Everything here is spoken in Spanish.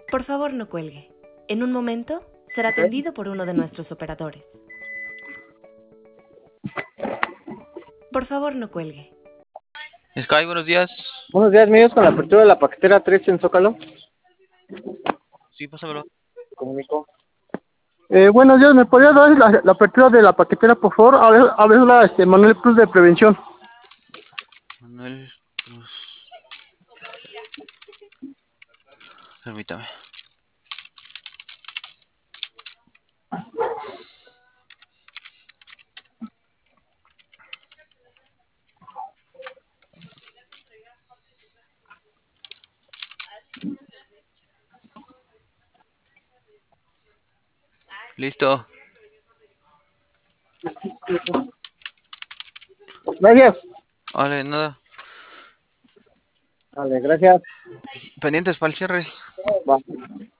Por favor, no cuelgue. En un momento será atendido por uno de nuestros operadores. Por favor, no cuelgue. Sky, buenos días. Buenos días, medios con la apertura de la paquetera 3 en Zócalo. Sí, pásamelo. Comunico. Buenos días, ¿me podría dar la apertura de la paquetera, por favor? A ver la Manuel Cruz de Prevención. Manuel Cruz. Permítame. Listo. Gracias. Vale, nada. Vale, gracias. Pendientes para el cierre. Va.